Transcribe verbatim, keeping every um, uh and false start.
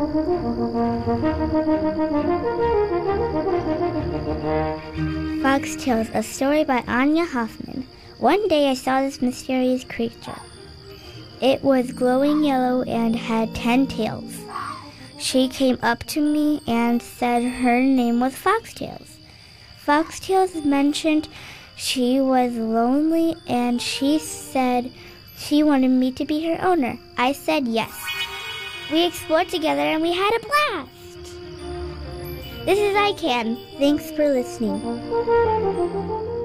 Foxtails, a story by Anya Hoffman. One day I saw this mysterious creature. It was glowing yellow and had ten tails. She came up to me and said her name was Foxtails. Foxtails mentioned she was lonely and she said she wanted me to be her owner. I said yes. We explored together and we had a blast. This is I Can. Thanks for listening.